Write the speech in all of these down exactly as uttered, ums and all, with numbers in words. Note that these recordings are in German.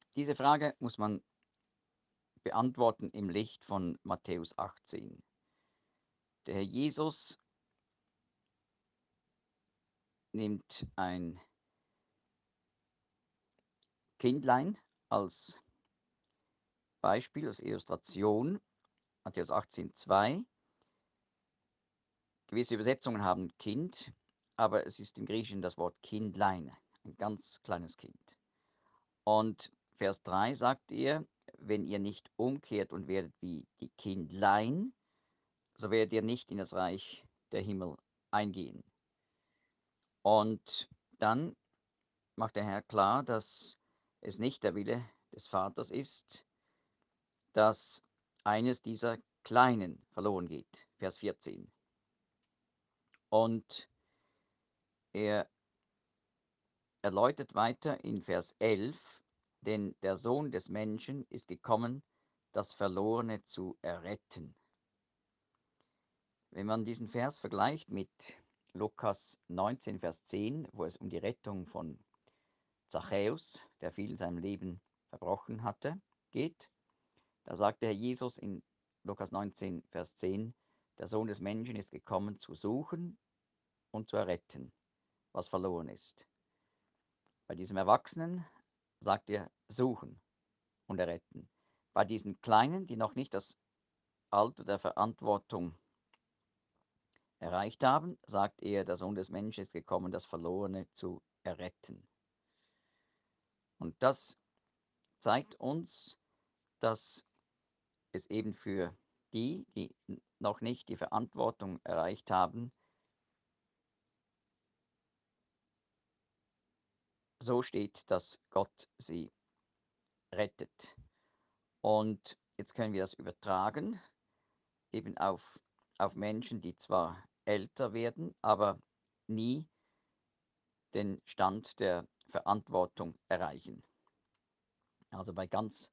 Diese Frage muss man beantworten im Licht von Matthäus achtzehn. Der Herr Jesus nimmt ein Kindlein als Beispiel, als Illustration, Matthäus achtzehn zwei. Gewisse Übersetzungen haben Kind, aber es ist im Griechischen das Wort Kindlein, ein ganz kleines Kind. Und Vers drei sagt er, wenn ihr nicht umkehrt und werdet wie die Kindlein, so werdet ihr nicht in das Reich der Himmel eingehen. Und dann macht der Herr klar, dass es nicht der Wille des Vaters ist, dass eines dieser Kleinen verloren geht. Vers vierzehn. Und er erläutert weiter in Vers elf, denn der Sohn des Menschen ist gekommen, das Verlorene zu erretten. Wenn man diesen Vers vergleicht mit Lukas neunzehn, Vers zehn, wo es um die Rettung von Zachäus, der viel in seinem Leben verbrochen hatte, geht, da sagt der Herr Jesus in Lukas neunzehn, Vers zehn, der Sohn des Menschen ist gekommen, zu suchen und zu erretten, was verloren ist. Bei diesem Erwachsenen sagt er suchen und erretten. Bei diesen Kleinen, die noch nicht das Alter der Verantwortung erreicht haben, sagt er, der Sohn des Menschen ist gekommen, das Verlorene zu erretten. Und das zeigt uns, dass es eben für die, die noch nicht die Verantwortung erreicht haben, so steht, dass Gott sie rettet. Und jetzt können wir das übertragen, eben auf, auf Menschen, die zwar älter werden, aber nie den Stand der Verantwortung erreichen. Also bei ganz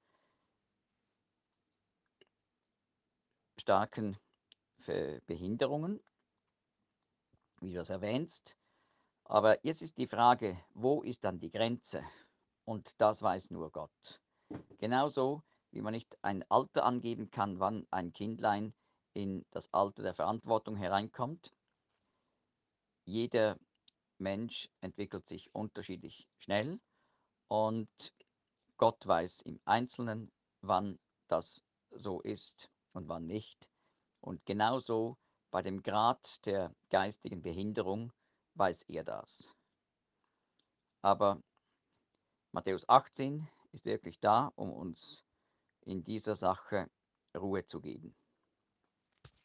starken Behinderungen, wie du das erwähnst. Aber jetzt ist die Frage, wo ist dann die Grenze? Und das weiß nur Gott. Genauso wie man nicht ein Alter angeben kann, wann ein Kindlein in das Alter der Verantwortung hereinkommt. Jeder Mensch entwickelt sich unterschiedlich schnell und Gott weiß im Einzelnen, wann das so ist und wann nicht. Und genauso bei dem Grad der geistigen Behinderung weiß er das. Aber Matthäus achtzehn ist wirklich da, um uns in dieser Sache Ruhe zu geben.